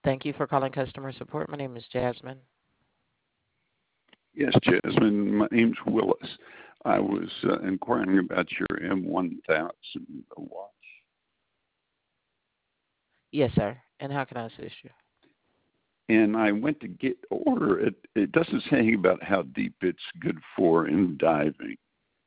Thank you for calling customer support. My name is Jasmine. Yes, Jasmine. My name's Willis. I was inquiring about your M1000 watch. Yes, sir. And how can I assist you? And I went to order it. It doesn't say anything about how deep it's good for in diving.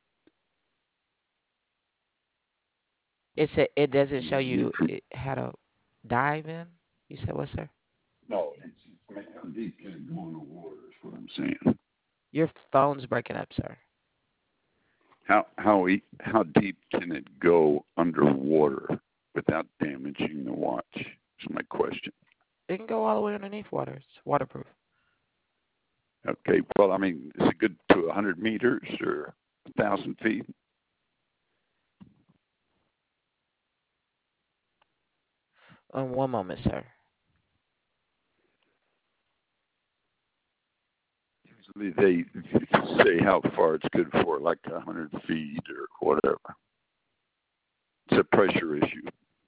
It doesn't show you how to dive in. You said what, sir? No, it's how deep can it go in the water is what I'm saying. Your phone's breaking up, sir. How deep can it go underwater without damaging the watch? Is my question. It can go all the way underneath water. It's waterproof. Okay. Well, I mean, is it good to 100 meters or 1,000 feet? One moment, sir. Usually they say how far it's good for, like 100 feet or whatever. It's a pressure issue.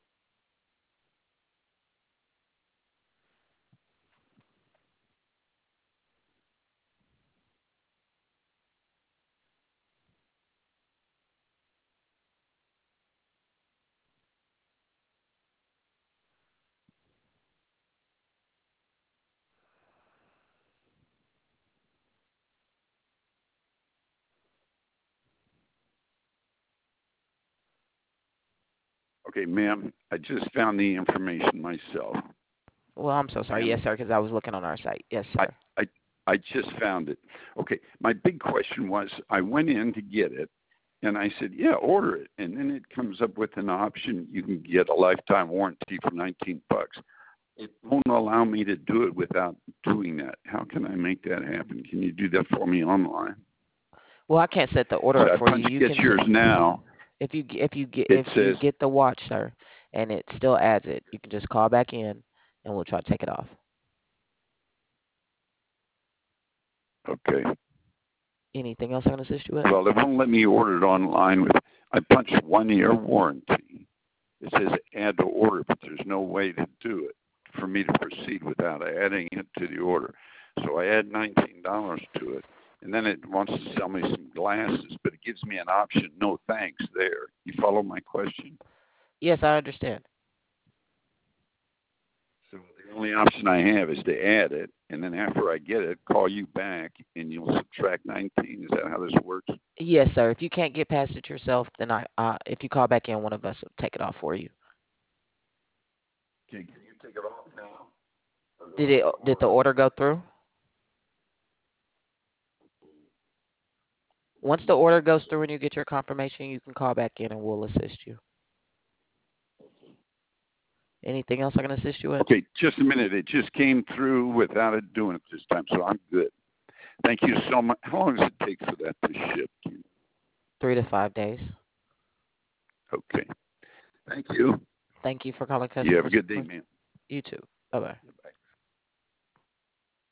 Okay, ma'am, I just found the information myself. Well, I'm so sorry. Yes, sir, because I was looking on our site. Yes, sir. I just found it. Okay, my big question was, I went in to get it, and I said, yeah, order it. And then it comes up with an option. You can get a lifetime warranty for $19. It won't allow me to do it without doing that. How can I make that happen? Can you do that for me online? Well, I can't set the order up for you. You Get can yours now. if you says, get the watch, sir, and it still adds it, you can just call back in, and we'll try to take it off. Okay. Anything else I can assist you with? Well, it won't let me order it online. I punched 1 year warranty. It says add to order, but there's no way to do it for me to proceed without adding it to the order. So I add $19 to it, and then it wants to sell me some glasses, but it gives me an option, no thanks there. You follow my question? Yes, I understand. So the only option I have is to add it, and then after I get it, call you back, and you'll subtract 19. Is that how this works? Yes, sir. If you can't get past it yourself, then if you call back in, one of us will take it off for you. Okay, can you take it off now? Did the order go through? Once the order goes through and you get your confirmation, you can call back in and we'll assist you. Anything else I can assist you with? Okay, just a minute. It just came through without it doing it this time, so I'm good. Thank you so much. How long does it take for that to ship? 3 to 5 days. Okay. Thank you. Thank you for calling customer You have a good day, support. man. You too. Bye-bye.